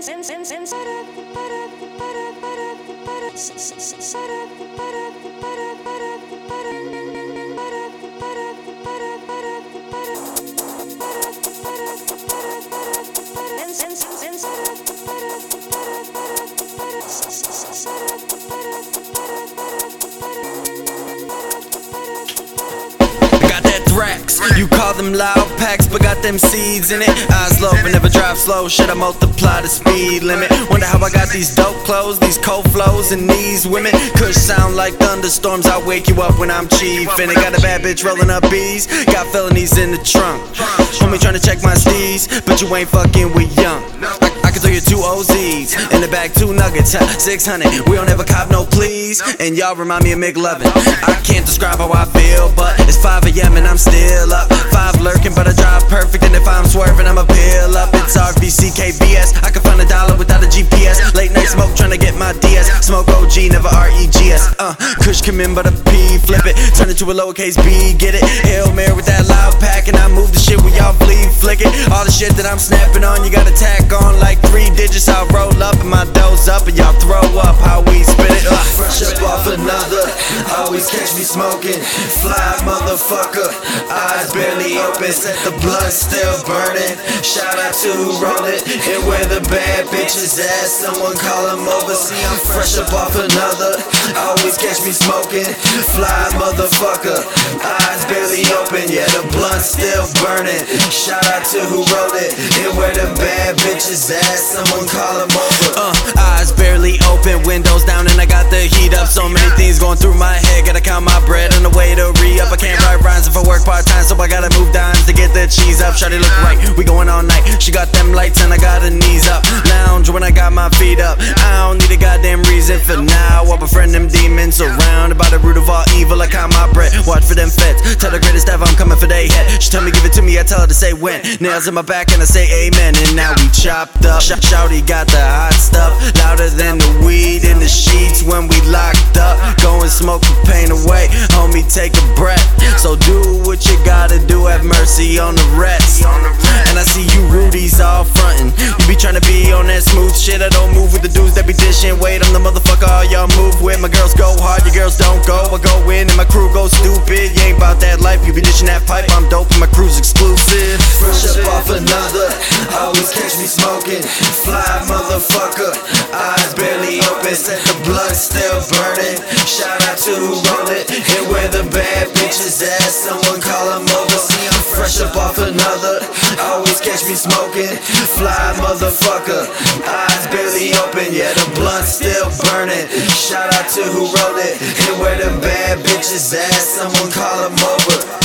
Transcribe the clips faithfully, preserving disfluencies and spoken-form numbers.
You call them loud packs, but got them seeds in it. Eyes low, but never drive slow. Should I multiply the speed limit? Wonder how I got these dope clothes, these cold flows, and these women. Kush sound like thunderstorms. I wake you up when I'm chiefin' it. Got a bad bitch rolling up bees. Got felonies in the trunk. Homie tryna check my steez, but you ain't fucking with young. I, I can throw you two O Z's in the back, two nuggets, huh? six hundred. We don't ever cop no please, and y'all remind me of McLovin. I can't describe how I feel, but it's five A M and I'm still up. Five lurking, but I drive perfect, and if I'm swerving, I'ma peel up. It's R V C K B S. I can find a dollar without a G P S. Late night smoke, tryna get my D S. Smoke O G, never R E G S. Uh, Kush come in, but a P, flip it, turn it to a lowercase B, get it. Hail Mary with that loud pack, and I move the shit where y'all bleed, flick it. All the shit that I'm snapping on, you gotta tack on like three digits. I'll roll up and my dough's up, and y'all throw up how we spit it. Uh. Fresh up off another, always catch me smoking. Fly motherfucker, eyes barely open, set the blood still burning. Shout out to who roll it, and where the bad bitches at. Someone call them over, see I'm fresh up off another, always catch me smoking. Fly motherfucker, eyes barely open, yeah the blunt still burning. Shout out to who wrote it, and where the bad bitches at. Someone call them over. Uh, eyes barely open, windows down, and I got the heat up. So many things going through my head, gotta count my bread on the way to re-up. I can't write rhymes if I work part-time, so I gotta move dimes to get the cheese up. Shawty look right, we going all night. She got them lights and I got her knees up. Lounge when I got my feet up. I don't need a goddamn reason for now. I befriend them demons, surrounded by the root of all evil. I count my bread, watch for them feds. Tell the greatest ever I'm coming for they head. She tell me give it to me, I tell her to say when. Nails in my back and I say amen, and now we chopped up. Sh Shawty got the hot stuff, louder than the weed in the sheets when we locked up. Go and smoke the pain away, homie, take a breath. So do what you gotta do, have mercy on the rest. And I see you rudies all frontin'. You be tryna be on that smooth shit. I don't move with the dudes that be dishing. Wait, I'm the motherfucker all y'all move with. My girls go hard, your girls don't go. I go in and my crew go stupid. You ain't about that life, you be dishing that pipe. I'm dope and my crew's exclusive. Fresh up off another, always catch me smoking. Fly motherfucker, eyes barely open, set the blood still burning. Shout out to who roll it, and where the bad bitches at. Someone call them over, see I'm fresh up off another, always catch me smoking. Fly motherfucker, eyes barely open, yeah the blunt still burning. Shout out to who wrote it, and where the bad bitches at. Someone call them over.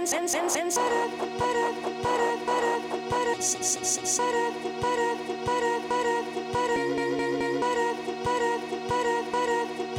Shut up,